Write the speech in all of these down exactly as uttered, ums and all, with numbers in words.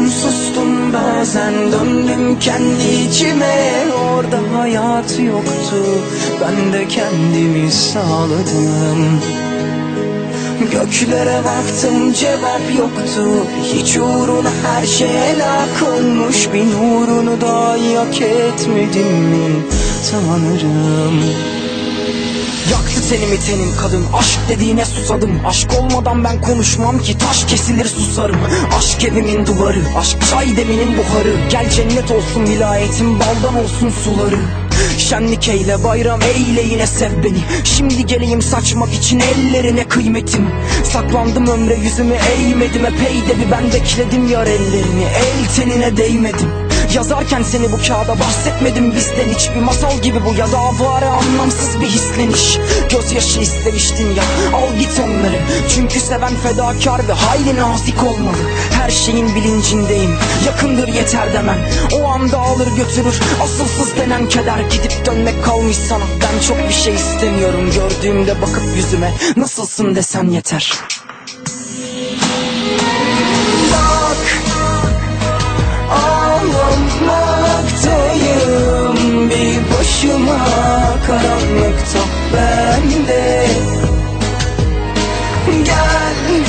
anladım, sustum, bazen döndüm kendi içime. Orada hayat yoktu, ben de kendimi sağladım. Göklere baktım, cevap yoktu. Hiç uğruna her şey helak olmuş. Bir nurunu dahi hak etmedim mi Tanrım? Yaktı tenimi tenin kadın, aşk dediğine susadım. Aşk olmadan ben konuşmam ki, taş kesilir susarım. Aşk evimin duvarı, aşk çay deminin buharı. Gel cennet olsun vilayetim, baldan olsun suları. Şenlik eyle, bayram eyle, yine sev beni. Şimdi geleyim saçmak için ellerine kıymetim. Saklandım ömre, yüzümü eğmedim. Epey de bir ben bekledim yar ellerini, el tenine değmedim. Yazarken seni bu kağıda bahsetmedim bizden. Hiçbir masal gibi bu ya da avare anlamsız bir hisleniş. Gözyaşı istemiştin ya, al git onları. Çünkü seven fedakar ve hayli nazik olmalı. Her şeyin bilincindeyim, yakındır yeter demem. O anda alır götürür asılsız denen keder. Gidip dönmek kalmış sana, ben çok bir şey istemiyorum. Gördüğümde bakıp yüzüme nasılsın desen yeter. Ağlamaktayım bir başıma, karanlıkta ben de. Gel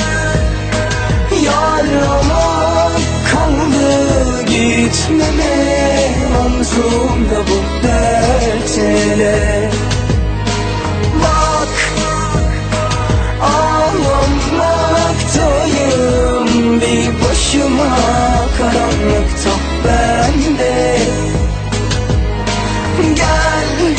yarama kaldı, gitmeme omzumda bu dert ele. Bak ağlamaktayım bir başıma, karanlıkta ben de. Gel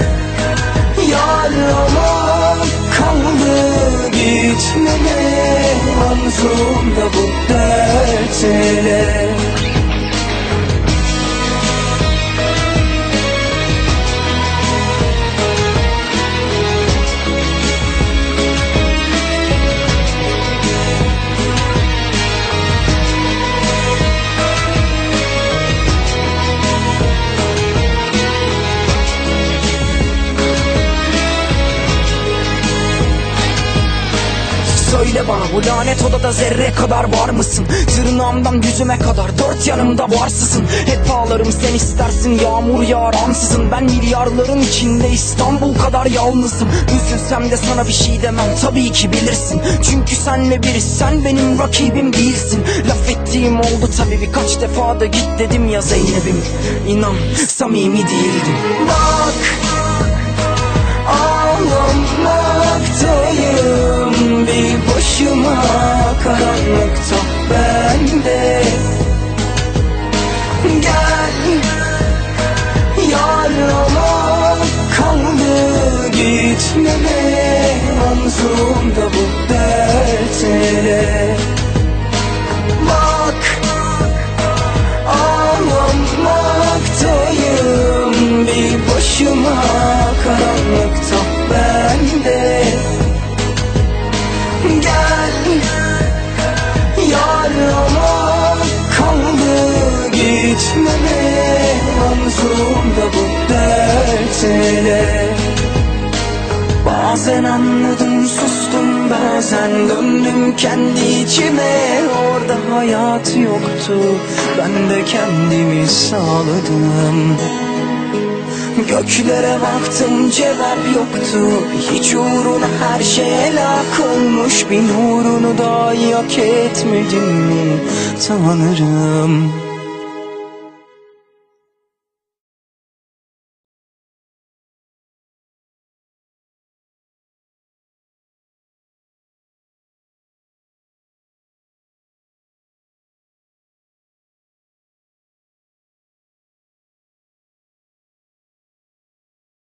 yarama kaldı, gitmeme omzumda bu dert ele. Söyle bana, bu lanet odada zerre kadar var mısın? Tırnağımdan yüzüme kadar dört yanımda varsızın. Hep ağlarım sen istersin, yağmur yağar ansızın. Ben milyarların içinde İstanbul kadar yalnızım. Üzülsem de sana bir şey demem, tabii ki bilirsin. Çünkü senle biriz, sen benim rakibim değilsin. Laf ettiğim oldu tabii, birkaç defa da git dedim ya Zeynep'im. İnan samimi değildim. Bak ağlamaktayım bir başıma, karanlıkta ben de. Gel yarama kaldı, gitmeme omzumda bu dert ele. Bak ağlamaktayım bir başıma, karanlıkta ben de. Gel yarama kaldı, gitmeme omzumda bu dert ele. Bazen anladım, sustum, bazen döndüm kendi içime. Orada hayat yoktu, ben de kendimi sağladım. Göklere baktım, cevap yoktu. Hiç uğruna her şey helak olmuş. Bir nurunu dahi hak etmedim mi Tanrım?